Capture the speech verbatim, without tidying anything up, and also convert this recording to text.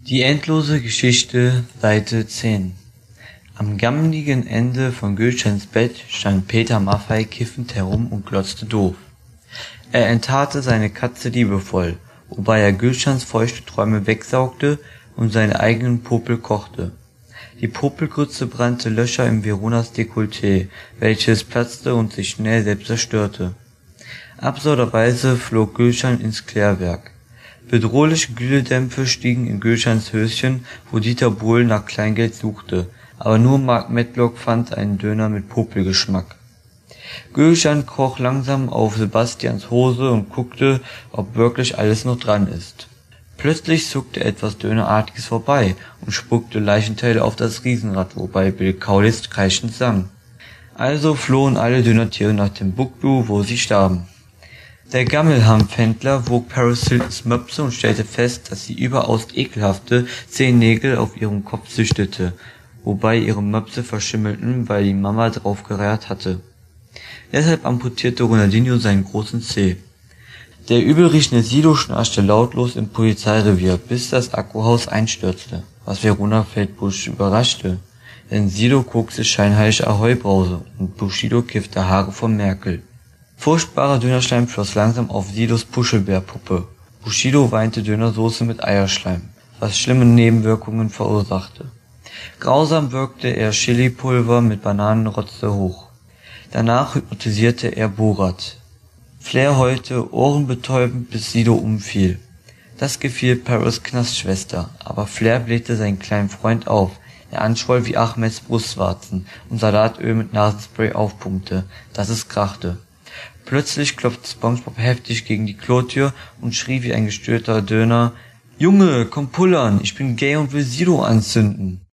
Die endlose Geschichte, Seite zehn. Am gammeligen Ende von Gülschans Bett stand Peter Maffay kiffend herum und glotzte doof. Er enttarnte seine Katze liebevoll, wobei er Gülschans feuchte Träume wegsaugte und seine eigenen Popel kochte. Die Popelgrütze brannte Löcher im Veronas Dekolleté, welches platzte und sich schnell selbst zerstörte. Absurderweise flog Gülschan ins Klärwerk. Bedrohliche Glühdämpfe stiegen in Gülschans Höschen, wo Dieter Bohlen nach Kleingeld suchte, aber nur Mark Medlock fand einen Döner mit Popelgeschmack. Gülschan kroch langsam auf Sebastians Hose und guckte, ob wirklich alles noch dran ist. Plötzlich zuckte etwas Dönerartiges vorbei und spuckte Leichenteile auf das Riesenrad, wobei Bill Kaulitz kreischend sang. Also flohen alle Dönertiere nach Timbuktu, wo sie starben. Der Gammelhanfhändler wog Paris Hiltons Möpse und stellte fest, dass sie überaus ekelhafte Zehennägel auf ihrem Kopf züchtete, wobei ihre Möpse verschimmelten, weil die Mama drauf gereiert hatte. Deshalb amputierte Ronaldinho seinen großen Zeh. Der übelriechende Sido schnarchte lautlos im Polizeirevier, bis das Akkuhaus einstürzte, was Verona Feldbusch überraschte, denn Sido kokste scheinheilig Ahoi-Brause und Bushido kiffte Haare von Merkel. Furchtbarer Dönerschleim floss langsam auf Sidos Puschelbärpuppe. Bushido weinte Dönersoße mit Eierschleim, was schlimme Nebenwirkungen verursachte. Grausam wirkte er Chilipulver mit Bananenrotze hoch. Danach hypnotisierte er Borat. Flair heulte ohrenbetäubend, bis Sido umfiel. Das gefiel Paris Knastschwester, aber Flair blähte seinen kleinen Freund auf, der anschwoll wie Ahmeds Brustwarzen und Salatöl mit Nasenspray aufpumpte, dass es krachte. Plötzlich klopfte SpongeBob heftig gegen die Klotür und schrie wie ein gestörter Döner: »Junge, komm pullern, ich bin gay und will Sido anzünden!«